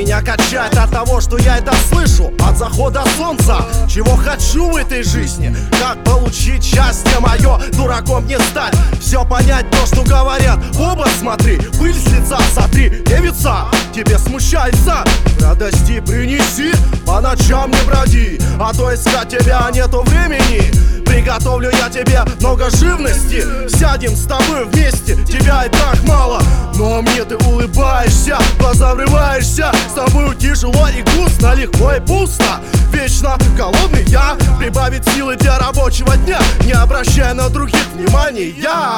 Меня качает от того, что я это слышу от захода солнца. Чего хочу в этой жизни, как получить счастье мое, дураком не стать, все понять то, что говорят. Оба смотри, пыль с лица сотри. Девица, тебе смущается, радости принеси, по ночам не броди, а то искать тебя нету времени. Приготовлю я тебе много живности, сядем с тобой вместе, тебя и так мало, но мне ты улыбаешься, глаза врываешься. С тобой тяжело и грустно, легко и пусто. Вечно голодный я, прибавить силы для рабочего дня, не обращая на других внимания.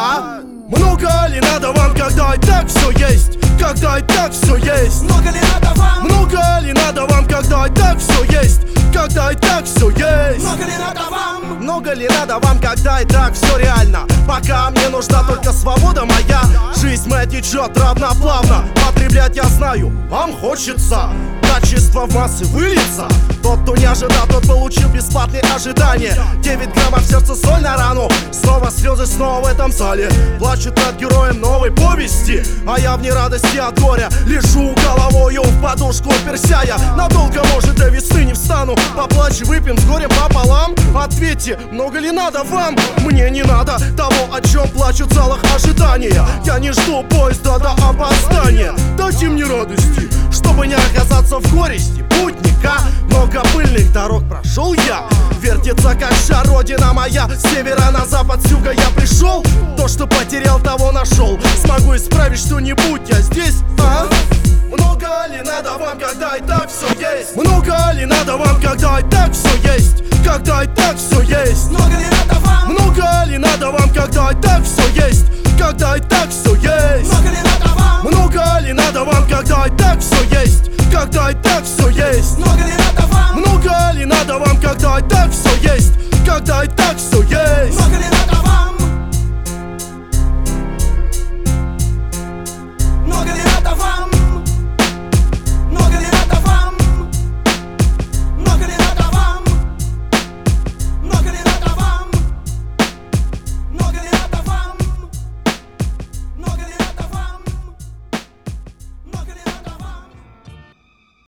Много ли надо вам, когда и так все есть? Когда и так все есть? Много ли надо вам? Много ли надо вам, когда и так все есть? Когда и так все есть? Много ли надо вам? Много ли надо вам, когда и так все реально? Пока мне нужна только свобода моя. Жизнь моя течет равноплавно. Потреблять я знаю, вам хочется. Качество в массы выльется. Тот, кто не ожидал, тот получил бесплатные ожидания. 9 граммов в сердце, соль на рану. Снова слезы, снова в этом зале. Плачут над героем новой повести, а я вне радости от горя лежу головою в подушку, персяя. Надолго, может, до весны не встану. Поплачь, выпьем с горем пополам. Ответьте, много ли надо вам? Мне не надо того, о чем плачут в залах ожидания. Я не жду поезда до опоздания. Дайте мне радости, чтобы не оказаться в горести путника. Много пыльных дорог прошел я, вертится как шар родина моя. С севера на запад, с юга я пришел. То, что потерял, того нашел. Смогу исправить что-нибудь, я здесь, Много ли надо вам, когда и так все есть? Много ли надо вам, когда и так все есть? Когда и так все есть? Много ли надо вам? Много ли надо вам, когда и так все есть? Когда и так все есть? Много ли надо вам? Много ли надо вам, когда и так все есть? Когда и так все есть? Много ли надо вам? Много ли надо вам, когда и так все есть? Когда и так